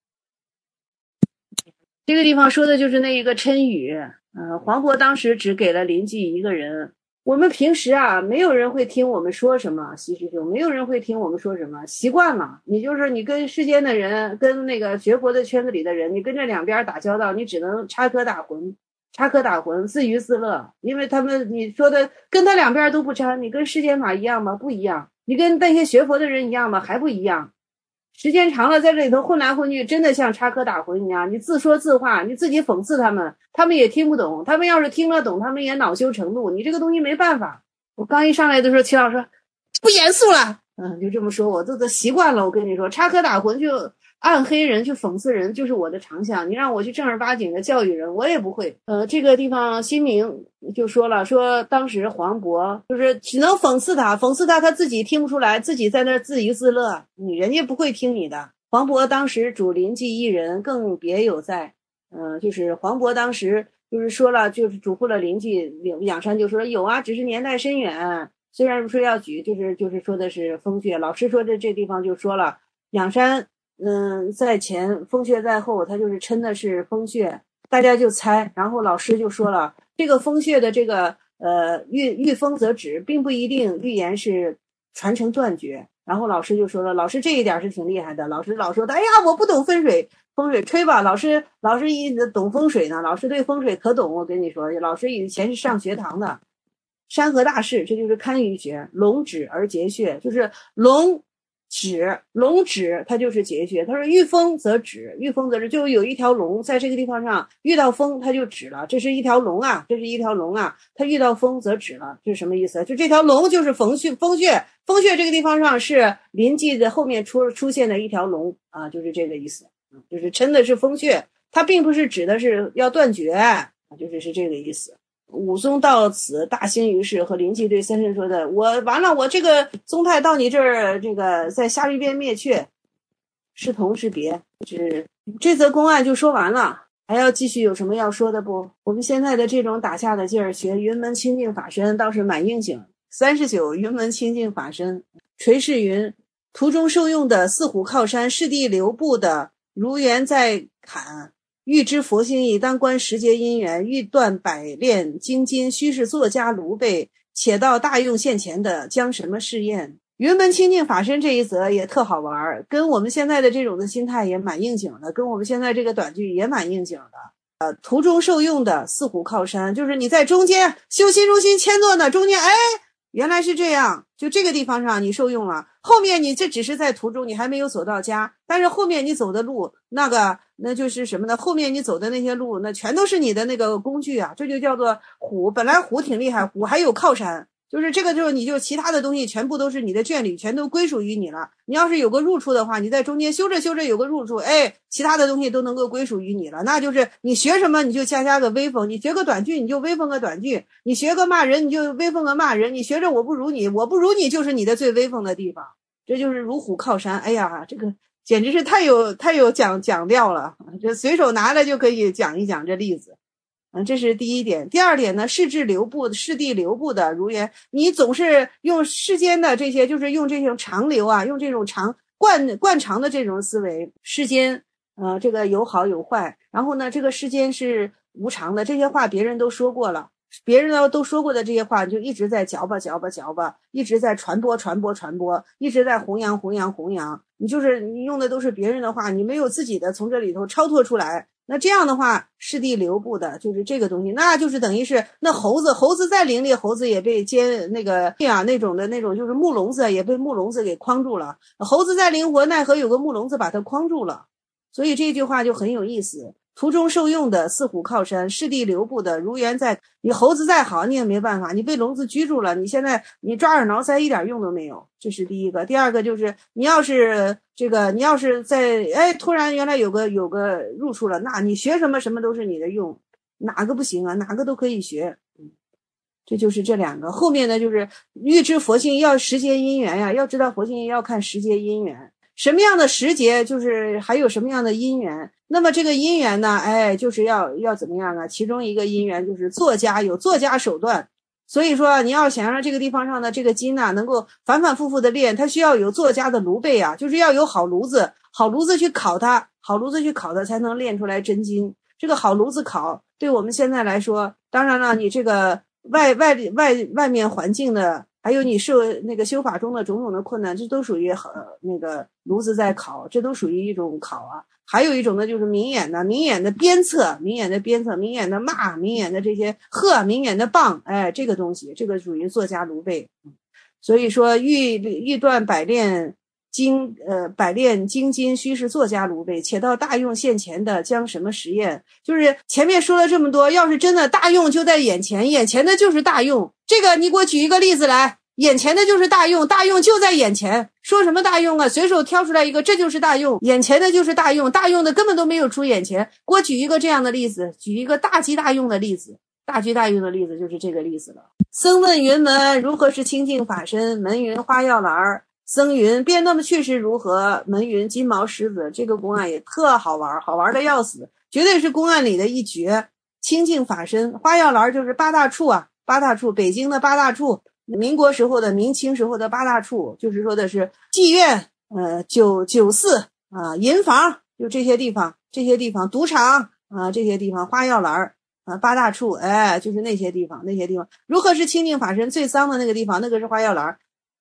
这个地方说的就是那一个嗔语，呃，黄渤当时只给了临济一个人。我们平时啊，没有人会听我们说什么，西师兄，没有人会听我们说什么，习惯了。你就是你跟世间的人，跟那个学佛的圈子里的人，你跟这两边打交道，你只能插科打诨，插科打诨，自娱自乐。因为他们你说的跟他两边都不沾，你跟世间法一样吗？不一样。你跟那些学佛的人一样吗？还不一样。时间长了，在这里头混来混去，真的像插科打诨一样。你自说自话，你自己讽刺他们，他们也听不懂。他们要是听得懂，他们也恼羞成怒。你这个东西没办法。我刚一上来的时候，齐老师说不严肃了，嗯，就这么说，我都都习惯了。我跟你说，插科打诨就暗黑人，去讽刺人，就是我的长项。你让我去正儿八经的教育人，我也不会。呃，这个地方新明就说了，说当时黄渤就是只能讽刺他，讽刺他，他自己听不出来，自己在那自娱自乐，你人家不会听你的。黄渤当时主临济一人，更别有在，嗯、呃，就是黄渤当时就是说了，就是嘱咐了临济，仰山就说有啊，只是年代深远。虽然说要举，就是就是说的是风穴，老师说的这地方就说了，仰山。嗯，在前风穴在后，他就是称的是风穴，大家就猜，然后老师就说了，这个风穴的这个呃遇遇风则止，并不一定预言是传承断绝， 然后老师就说了，老师这一点是挺厉害的，老师老说的，哎呀，我不懂风水，风水吹吧，老师老师一懂风水呢，老师对风水可懂，我跟你说，老师以前是上学堂的，山河大士，这就是堪舆学，龙止而结穴，就是龙止，龙止它就是结穴。他说遇风则止，遇风则止，就有一条龙在这个地方上遇到风它就止了，这是一条龙啊，这是一条龙啊，它遇到风则止了，这是什么意思？就这条龙就是风穴，风穴，风穴这个地方上是临济的后面出出现的一条龙啊，就是这个意思，就是真的是风穴，它并不是指的是要断绝，就是是这个意思。武松到此大兴于世，和临济对三圣说的，我完了，我这个宗派到你这儿，这个在虾夷边灭却，是同是别？是这则公案就说完了，还要继续有什么要说的不？我们现在的这种打架的劲儿，学云门清净法身倒是蛮应景。三十九云门清净法身，垂世云途中受用的四虎靠山，是地留步的如缘在坎。欲知佛心意，当观时节因缘；欲断百炼精金，须是作家炉备。且到大用现前的，将什么试验？云门清净法身这一则也特好玩，跟我们现在的这种的心态也蛮应景的，跟我们现在这个短句也蛮应景的。呃，途中受用的四虎靠山，就是你在中间修心如心谦坐呢，中间哎。原来是这样，就这个地方上你受用了，后面你这只是在途中，你还没有走到家，但是后面你走的路，那个那就是什么呢？后面你走的那些路，那全都是你的那个工具啊，这就叫做虎。本来虎挺厉害，虎还有靠山，就是这个时候你就其他的东西全部都是你的眷侣，全都归属于你了。你要是有个入处的话，你在中间修着修着有个入处，哎，其他的东西都能够归属于你了。那就是你学什么你就加加个威风，你学个短句你就威风个短句，你学个骂人你就威风个骂人，你学着我不如你，我不如你就是你的最威风的地方。这就是如虎靠山。哎呀，这个简直是太有太有讲讲调了，这随手拿来就可以讲一讲这例子。嗯，这是第一点。第二点呢，世智流布，世地流布的如缘，你总是用世间的这些，就是用这种长流啊，用这种长惯惯常的这种思维，世间呃这个有好有坏，然后呢这个世间是无常的，这些话别人都说过了，别人呢都说过的这些话就一直在嚼吧嚼吧嚼吧，一直在传播传播传播，一直在弘扬弘扬弘扬，你就是你用的都是别人的话，你没有自己的从这里头超脱出来，那这样的话世地流布的就是这个东西，那就是等于是那猴子猴子再伶俐，猴子也被监那个呀那种的那种就是木笼子也被木笼子给框住了，猴子再灵活奈何有个木笼子把它框住了。所以这句话就很有意思，途中受用的四虎靠山，世地流布的如缘在，你猴子再好你也没办法，你被笼子拘住了，你现在你抓耳挠腮一点用都没有，这是第一个。第二个就是你要是这个你要是在哎突然原来有个有个入处了，那你学什么什么都是你的用，哪个不行啊，哪个都可以学。嗯，这就是这两个。后面呢就是预知佛性要时节因缘呀，要知道佛性要看时节因缘，什么样的时节就是还有什么样的因缘，那么这个因缘呢，哎，就是要要怎么样啊？其中一个因缘就是作家有作家手段，所以说你要想让这个地方上的这个金呐、啊、能够反反复复的练，它需要有作家的炉备啊，就是要有好炉子，好炉子去烤它，好炉子去烤它才能练出来真金。这个好炉子烤，对我们现在来说，当然了，你这个外外外外面环境的。还有你受那个修法中的种种的困难，这都属于呃那个炉子在烤，这都属于一种烤啊。还有一种呢，就是明眼的明眼的鞭策，明眼的鞭策，明眼的骂，明眼的这些喝，明眼的棒，哎，这个东西，这个属于作家炉备。所以说欲欲断百炼精呃百炼精金，须是作家炉备。且到大用现前的，将什么实验？就是前面说了这么多，要是真的大用就在眼前，眼前的就是大用。这个你给我举一个例子来，眼前的就是大用，大用就在眼前，说什么大用啊？随手挑出来一个，这就是大用，眼前的就是大用，大用的根本都没有出眼前。给我举一个这样的例子，举一个大吉大用的例子，大吉大用的例子就是这个例子了。僧问云门如何是清净法身？门云花药篮儿。僧云便那么去时如何？门云金毛狮子。这个公案也特好玩，好玩的要死，绝对是公案里的一绝。清净法身，花药篮就是八大处啊，八大处，北京的八大处，民国时候的明清时候的八大处，就是说的是妓院、呃酒酒肆啊、银房，就这些地方，这些地方，赌场啊，这些地方，花药篮啊，八大处，哎，就是那些地方，那些地方。如何是清净法身？最脏的那个地方，那个是花药篮。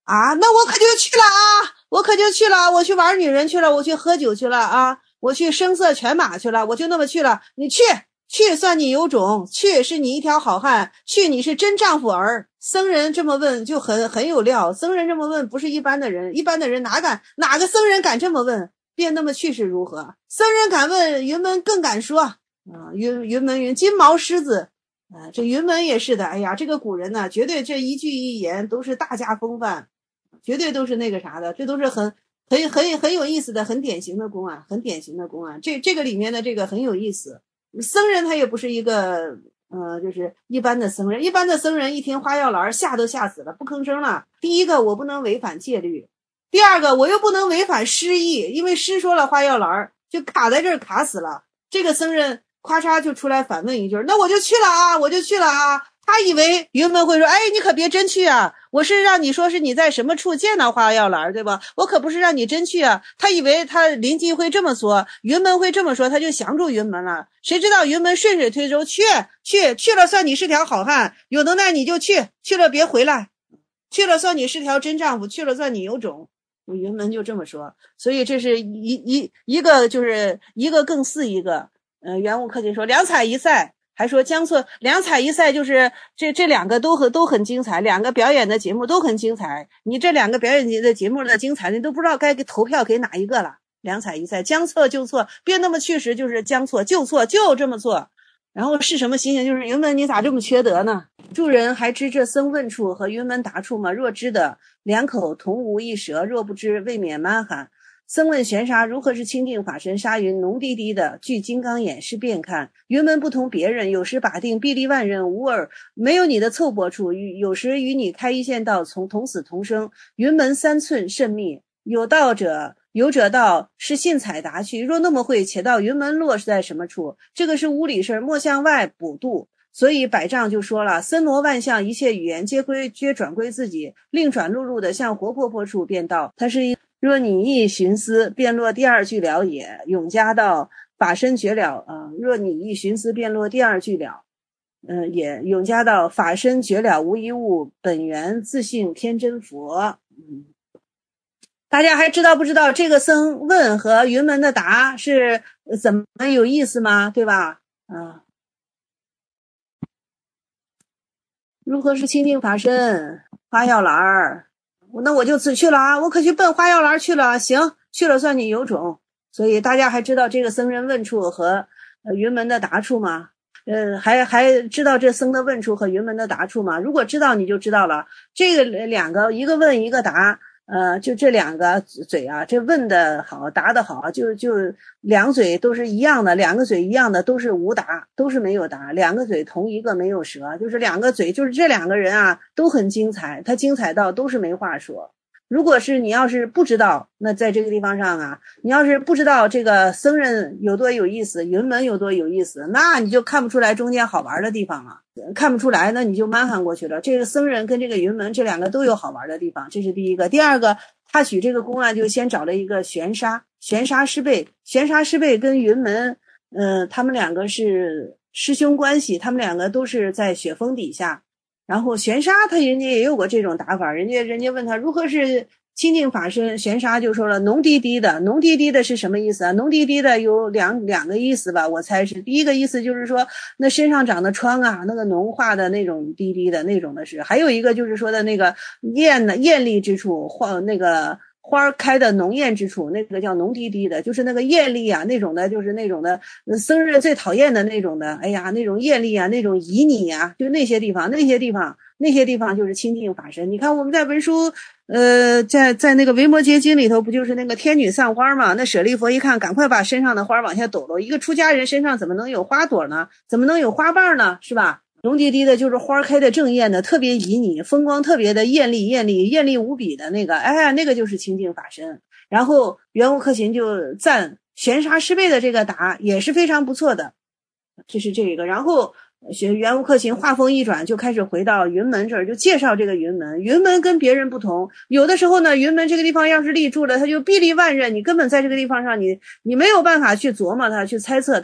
啊，那我可就去了啊，我可就去了，我去玩女人去了，我去喝酒去了啊，我去声色犬马去了，我就那么去了。你去去算你有种，去是你一条好汉，去你是真丈夫儿。僧人这么问就很很有料，僧人这么问不是一般的人，一般的人哪敢哪个僧人敢这么问？便那么去是如何？僧人敢问，云门更敢说啊。云云门云金毛狮子啊，这云门也是的。哎呀，这个古人呢，绝对这一句一言都是大家风范，绝对都是那个啥的，这都是很很很很有意思的，很典型的公案，很典型的公案。这这个里面的这个很有意思。僧人他也不是一个呃，就是一般的僧人，一般的僧人一听花药篮吓都吓死了，不吭声了。第一个，我不能违反戒律；第二个，我又不能违反诗意，因为诗说了花药篮就卡在这儿卡死了。这个僧人咔嚓就出来反问一句，那我就去了啊，我就去了啊。他以为云门会说，哎，你可别真去啊，我是让你说是你在什么处见到花药篮，对吧？我可不是让你真去啊。他以为他临机会这么说，云门会这么说，他就降住云门了。谁知道云门顺水推舟，去去去了算你是条好汉，有能耐你就去，去了别回来，去了算你是条真丈夫，去了算你有种。云门就这么说，所以这是一一一个就是一个更似一个。呃，元悟克勤说两彩一赛，还说江错两彩一赛，就是这这两个都很都很精彩，两个表演的节目都很精彩。你这两个表演的节目的精彩，你都不知道该给投票给哪一个了。两彩一赛，将错就错，别那么去时就是将错就错，就这么做。然后是什么心情？就是云门你咋这么缺德呢？诸人还知这僧问处和云门答处吗？若知的，两口同无一舌；若不知，未免蛮罕。僧问玄沙如何是清净法身？沙云浓滴滴的，具金刚眼是便看。云门不同别人，有时把定臂力万人，无耳没有你的凑薄处；有时与你开一线道，从同死同生。云门三寸甚密，有道者有者道是信采答去。若那么会，且道云门落是在什么处？这个是无理事，莫向外补度。所以百丈就说了，森罗万象一切语言皆归皆转归自己，另转碌碌的向活泼泼处便道。它是一若你意寻思，便落第二句了也。永嘉道法身绝了啊、呃！若你意寻思，便落第二句了。嗯、呃，也永嘉道法身绝了无一物，本源自性天真佛。嗯，大家还知道不知道这个僧问和云门的答是怎么有意思吗？对吧？啊，如何是清净法身？花药篮儿。那我就此去了啊，我可去奔花药篮去了。行，去了算你有种。所以大家还知道这个僧人问处和呃云门的答处吗？呃，还还知道这僧的问处和云门的答处吗？如果知道你就知道了，这个两个一个问一个答，呃，就这两个嘴啊，这问的好，答的好，就就两嘴都是一样的，两个嘴一样的都是无答，都是没有答，两个嘴同一个没有舌，就是两个嘴，就是这两个人啊都很精彩，他精彩到都是没话说。如果是你要是不知道，那在这个地方上啊，你要是不知道这个僧人有多有意思，云门有多有意思，那你就看不出来中间好玩的地方了，看不出来，那你就蛮横过去了。这个僧人跟这个云门这两个都有好玩的地方，这是第一个。第二个，他取这个公案就先找了一个玄沙，玄沙师辈，玄沙师辈跟云门，呃，他们两个是师兄关系，他们两个都是在雪峰底下。然后玄沙他人家也有过这种打法，人家人家问他如何是清净法身，玄沙就说了浓滴滴的。浓滴滴的是什么意思啊？浓滴滴的有两两个意思吧，我猜是第一个意思就是说那身上长的疮啊，那个脓化的那种滴滴的那种的是，还有一个就是说的那个艳的艳丽之处，花那个花开的浓艳之处，那个叫浓滴滴的，就是那个艳丽啊，那种的就是那种的僧人最讨厌的那种的，哎呀，那种艳丽啊，那种旖旎啊，就那些地方，那些地方，那些地方就是清净法身。你看我们在文书，呃，在在那个维摩诘经里头，不就是那个天女散花嘛？那舍利佛一看，赶快把身上的花往下抖搂。一个出家人身上怎么能有花朵呢？怎么能有花瓣呢？是吧？浓滴滴的就是花开的正艳的，特别旖旎，风光特别的艳丽艳丽艳丽无比的那个，哎，那个就是清净法身。然后元悟克勤就赞玄沙师辈的这个答也是非常不错的，这是这个。然后元悟克勤话锋一转，就开始回到云门这儿，就介绍这个云门。云门跟别人不同，有的时候呢，云门这个地方要是立住了，他就臂力万仞，你根本在这个地方上，你你没有办法去琢磨它，去猜测它。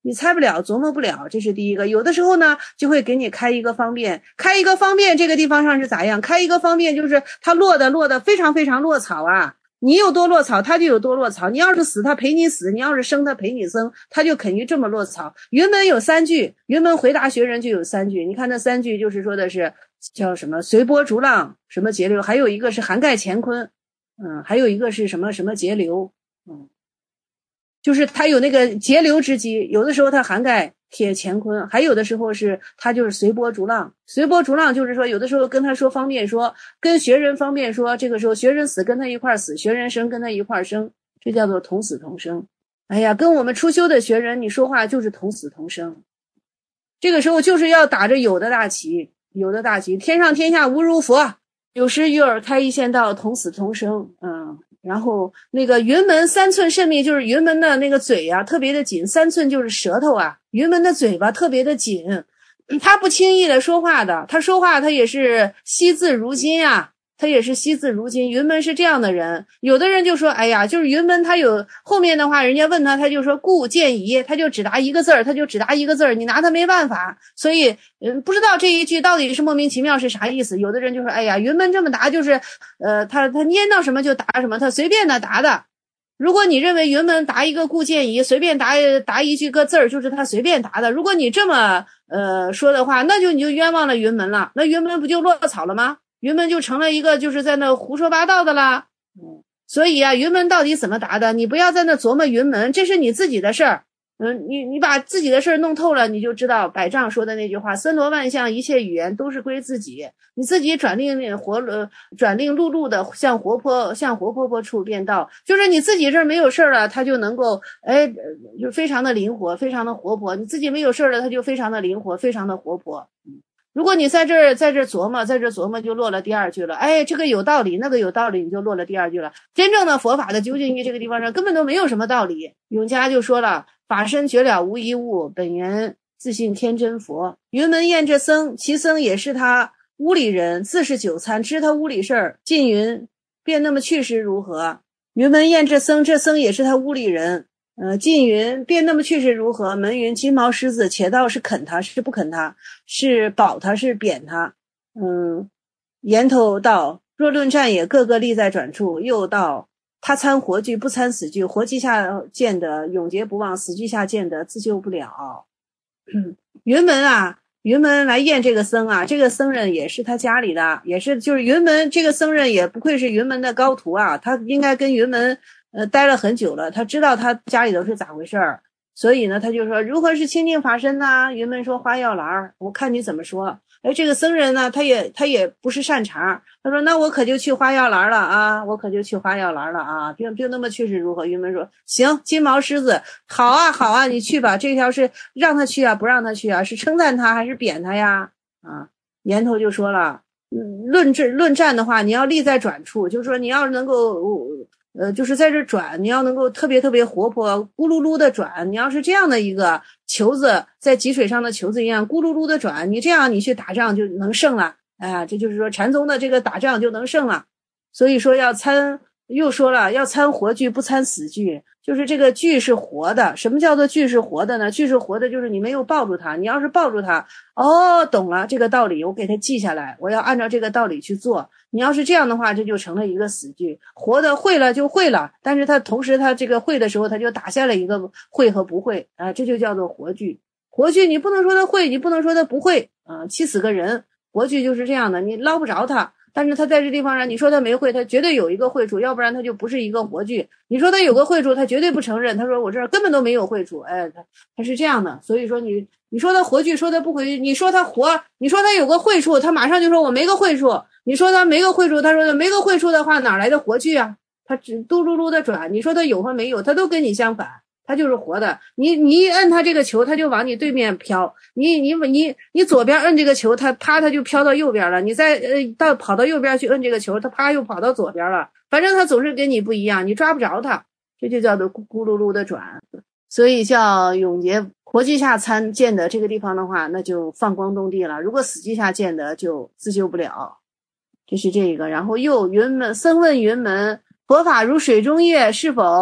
你猜不了，琢磨不了，这是第一个。有的时候呢，就会给你开一个方便，开一个方便，这个地方上是咋样？开一个方便就是它落的落的非常非常落草啊。你有多落草，它就有多落草。你要是死，它陪你死；你要是生，它陪你生，它就肯于这么落草。云门有三句，云门回答学人就有三句。你看那三句就是说的是叫什么随波逐浪，什么节流，还有一个是涵盖乾坤，嗯，还有一个是什么什么节流，嗯。就是它有那个节流之机，有的时候它涵盖铁乾坤，还有的时候是它就是随波逐浪。随波逐浪就是说有的时候跟他说方便说，跟学人方便说，这个时候学人死跟他一块死，学人生跟他一块生，这叫做同死同生。哎呀，跟我们初修的学人你说话就是同死同生，这个时候就是要打着有的大旗，有的大旗，天上天下无如佛，有时与尔开一线道，同死同生。嗯，然后那个云门三寸甚密，就是云门的那个嘴啊特别的紧，三寸就是舌头啊，云门的嘴巴特别的紧，他不轻易的说话的，他说话他也是惜字如金啊，他也是惜字如金。云门是这样的人，有的人就说哎呀，就是云门他有后面的话人家问他，他就说故见疑，他就只答一个字儿，他就只答一个字儿，你拿他没办法。所以嗯，不知道这一句到底是莫名其妙是啥意思。有的人就说哎呀，云门这么答就是呃他他拈到什么就答什么，他随便的答的。如果你认为云门答一个故见疑，随便答答一句个字儿就是他随便答的，如果你这么呃说的话，那就你就冤枉了云门了，那云门不就落草了吗？云门就成了一个就是在那胡说八道的啦。嗯，所以啊，云门到底怎么答的，你不要在那琢磨云门，这是你自己的事儿。嗯，你你把自己的事儿弄透了，你就知道百丈说的那句话，森罗万象一切语言都是归自己，你自己转令活呃转令碌碌的向活泼向活泼泼处变道，就是你自己这儿没有事儿了，它就能够哎就非常的灵活，非常的活泼，你自己没有事儿了，它就非常的灵活，非常的活泼。嗯，如果你在这儿在这儿琢磨，在这琢磨就落了第二句了，哎，这个有道理，那个有道理，你就落了第二句了。真正的佛法的究竟于这个地方上根本都没有什么道理。永嘉就说了，法身绝了无一物，本源自信天真佛。云门宴这僧，其僧也是他屋里人，自是酒餐，知他屋里事儿。晋云便那么去时如何？云门宴这僧，这僧也是他屋里人。呃，晋云便那么去时如何？门云金毛狮子，且道是啃他，是不啃他，是保他，是贬他。嗯，言头道若论战也，个个立在转处。又道他参活具，不参死具，活具下见得永劫不忘，死具下见得自救不了。嗯，云门啊，云门来验这个僧啊，这个僧人也是他家里的，也是就是云门这个僧人也不愧是云门的高徒啊，他应该跟云门呃待了很久了，他知道他家里头是咋回事儿，所以呢他就说如何是清净法身呢？云门说花药篮，我看你怎么说。哎，这个僧人呢，他也他也不是善茬，他说那我可就去花药篮了啊，我可就去花药篮了啊，并并那么去是如何？云门说行，金毛狮子，好啊好啊，你去吧，这条是让他去啊，不让他去啊，是称赞他还是贬他呀？啊，言头就说了，嗯，论战论战的话，你要立在转处，就是说你要能够呃，就是在这转，你要能够特别特别活泼，咕噜噜的转。你要是这样的一个球子，在积水上的球子一样咕噜噜的转，你这样你去打仗就能胜了。哎呀，这就是说禅宗的这个打仗就能胜了。所以说要参，又说了要参活具，不参死具，就是这个具是活的。什么叫做具是活的呢？具是活的，就是你没有抱住它。你要是抱住它，哦，懂了这个道理，我给它记下来，我要按照这个道理去做。你要是这样的话，这就成了一个死句。活的会了就会了，但是他同时他这个会的时候，他就打下了一个会和不会啊、呃，这就叫做活句。活句你不能说他会，你不能说他不会啊、呃，气死个人。活句就是这样的，你捞不着他，但是他在这地方上，你说他没会，他绝对有一个会处，要不然他就不是一个活句。你说他有个会处，他绝对不承认，他说我这儿根本都没有会处。哎，他他是这样的，所以说你你说他活句，说他不回，你说他活，你说他有个会处，他马上就说我没个会处。你说他没个会处，他说没个会处的话，哪来的活句啊？他只嘟噜噜的转，你说他有和没有，他都跟你相反，他就是活的。你你一摁他这个球，他就往你对面飘。你你你你左边摁这个球，他啪他就飘到右边了。你再呃到跑到右边去摁这个球，他啪又跑到左边了。反正他总是跟你不一样，你抓不着他，这就叫做咕咕噜噜的转。所以叫永劫活具下参见的这个地方的话，那就放光动地了。如果死具下见的，就自救不了。这是这个，然后又云门僧问云门，佛法如水中月，是否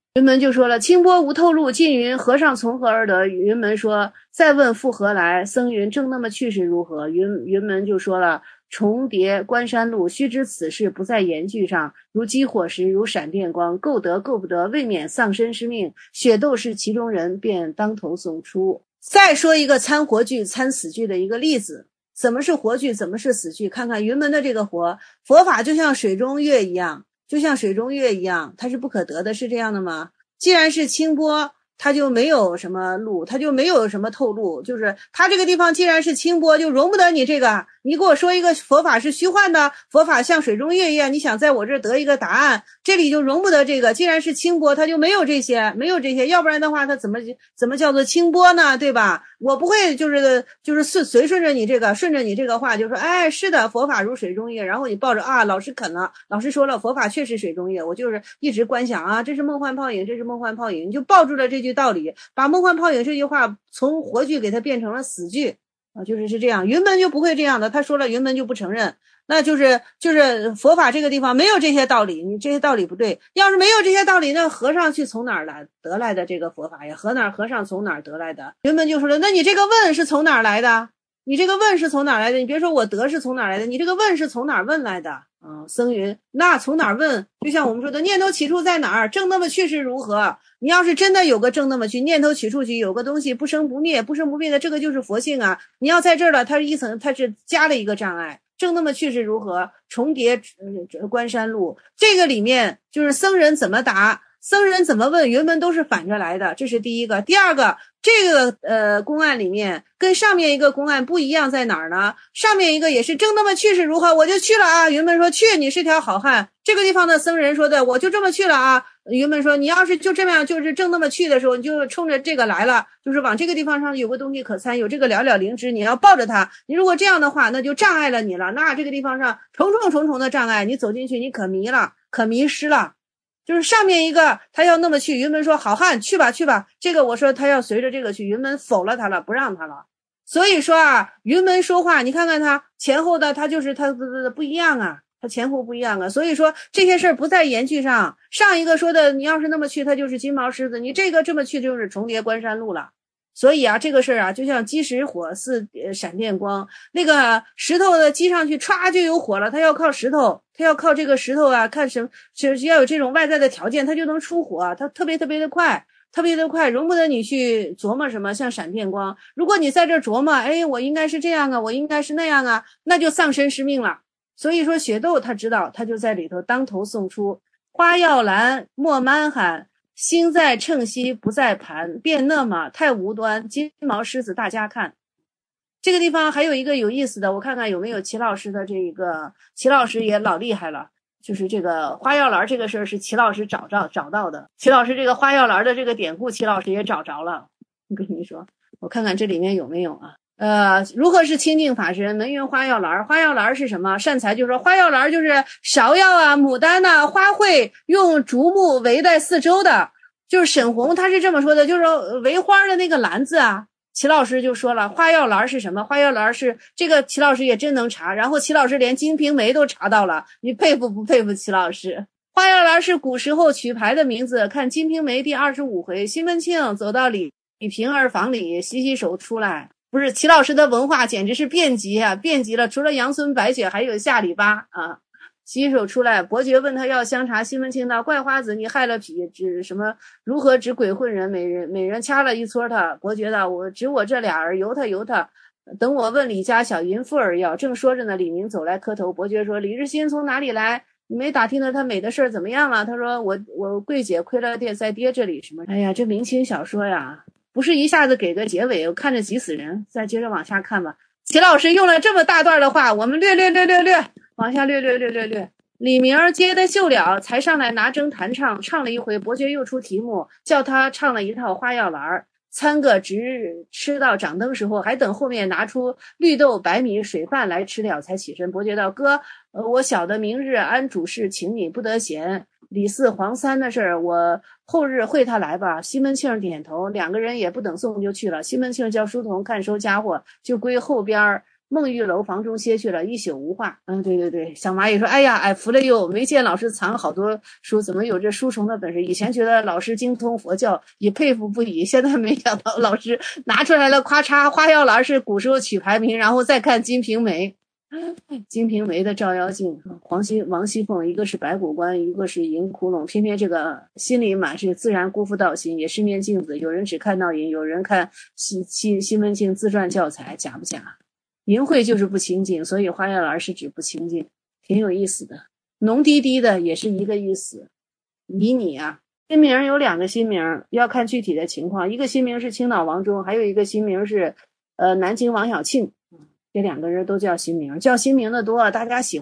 云门就说了，清波无透露，晋云和尚从何而得？云门说，再问复何来？僧云正那么去是如何？云云门就说了，重叠关山路，须知此事不在言句上，如击火石，如闪电光，够得够不得，未免丧身失命。雪窦是其中人，便当头送出。再说一个参活句参死句的一个例子，怎么是活句，怎么是死句？看看云门的这个活，佛法就像水中月一样，就像水中月一样，它是不可得的，是这样的吗？既然是清波，它就没有什么路，它就没有什么透露，就是它这个地方既然是清波，就容不得你这个，你给我说一个佛法是虚幻的，佛法像水中月一样，你想在我这得一个答案，这里就容不得这个。既然是清波，它就没有这些，没有这些，要不然的话它怎么怎么叫做清波呢？对吧？我不会就是就是随随顺着你这个顺着你这个话就说，哎，是的，佛法如水中月，然后你抱着啊，老师肯了，老师说了，佛法确实水中月，我就是一直观想啊，这是梦幻泡影，这是梦幻泡影，你就抱住了这句道理，把梦幻泡影这句话从活句给它变成了死句啊，就是是这样。云门就不会这样的，他说了，云门就不承认，那就是就是佛法这个地方没有这些道理，你这些道理不对。要是没有这些道理，那和尚去从哪儿来得来的这个佛法呀？和哪和尚从哪儿得来的？云门就说了，那你这个问是从哪儿来的？你这个问是从哪儿来的？你别说我得是从哪儿来的，你这个问是从哪儿问来的？啊，僧云，那从哪儿问？就像我们说的，念头起处在哪儿？正那么去是如何？你要是真的有个正那么去，念头起处去，有个东西不生不灭，不生不灭的，这个就是佛性啊。你要在这儿了，它是一层，它是加了一个障碍。正那么去是如何？重叠呃关山路，这个里面就是僧人怎么答，僧人怎么问，云门都是反着来的，这是第一个。第二个，这个呃公案里面跟上面一个公案不一样在哪儿呢？上面一个也是正那么去是如何，我就去了啊。云门说去，你是条好汉。这个地方的僧人说的，我就这么去了啊。云门说，你要是就这样，就是正那么去的时候，你就冲着这个来了，就是往这个地方上有个东西可参，有这个了了灵芝，你要抱着它。你如果这样的话，那就障碍了你了。那这个地方上重重重重的障碍，你走进去，你可迷了，可迷失了。就是上面一个他要那么去，云门说好汉去吧去吧，这个我说他要随着这个去，云门否了他了，不让他了。所以说啊，云门说话，你看看他前后的，他就是他不一样啊，他前后不一样啊。所以说这些事儿不在言句上，上一个说的你要是那么去，他就是金毛狮子，你这个这么去就是重叠关山路了。所以啊，这个事儿啊，就像击石火似闪电光，那个石头的击上去，歘就有火了。它要靠石头，它要靠这个石头啊，看什么，是要有这种外在的条件，它就能出火，它特别特别的快，特别的快，容不得你去琢磨什么，像闪电光。如果你在这琢磨，哎，我应该是这样啊，我应该是那样啊，那就丧身失命了。所以说，雪窦他知道，他就在里头当头送出，花药兰莫蛮喊。心在称息不在盘，便那么太无端，金毛狮子大家看。这个地方还有一个有意思的，我看看有没有齐老师的这个，齐老师也老厉害了，就是这个花药兰这个事儿是齐老师找着找到的，齐老师这个花药兰的这个典故，齐老师也找着了。我跟你说，我看看这里面有没有啊？呃，如何是清净法身？门云花药兰，花药兰是什么？善财就说花药兰就是芍药啊、牡丹呐、啊、花卉用竹木围在四周的，就是沈红他是这么说的，就是围花的那个篮子啊。齐老师就说了，花药兰是什么？花药兰是这个，齐老师也真能查，然后齐老师连《金瓶梅》都查到了，你佩服不佩服齐老师？花药兰是古时候曲牌的名字，看《金瓶梅》第二十五回，西门庆走到李李瓶儿房里洗洗手出来。不是，齐老师的文化简直是遍及啊，遍及了，除了阳春白雪，还有下里巴啊。洗手出来，伯爵问他要香茶，西门庆道：怪花子，你害了匹，指什么？如何指鬼混人？每人每人掐了一撮他。伯爵道：我指我这俩儿，由他由他。等我问李家小淫妇儿要。正说着呢，李明走来磕头。伯爵说：李日新从哪里来？你没打听到他美的事儿怎么样了？他说：我我桂姐亏了爹，在爹这里什么？哎呀，这明清小说呀。不是一下子给个结尾，我看着急死人。再接着往下看吧。齐老师用了这么大段的话，我们略略略略略往下略略略略略。李明儿接的秀了，才上来拿筝弹唱，唱了一回，伯爵又出题目，叫他唱了一套花药兰，参个直吃到掌灯时候，还等后面拿出绿豆白米水饭来吃了才起身。伯爵道：哥，呃，我晓得明日安主事，请你不得闲。李四黄三的事儿，我后日会他来吧。西门庆点头，两个人也不等送就去了。西门庆叫书童看收家伙，就归后边梦玉楼房中歇去了，一宿无话。嗯，对对对，小蚂蚁说：“哎呀，哎，服了又没见老师藏好多书，怎么有这书虫的本事？以前觉得老师精通佛教，也佩服不已，现在没想到老师拿出来了，咔嚓，花药篮是古时候取排名，然后再看《金瓶梅》。”金瓶梅的照妖镜，黄熙王熙凤一个是白骨观，一个是银窟窿，偏偏这个心里满是自然辜负道心，也是面镜子，有人只看到银，有人看西西西门庆自传教材，假不假？淫秽就是不清净，所以花药篮是指不清净，挺有意思的。浓滴滴的也是一个意思。迷你啊，新名有两个新名，要看具体的情况，一个新名是青岛王忠，还有一个新名是呃南京王小庆。这两个人都叫新名，叫新名的多，大家喜欢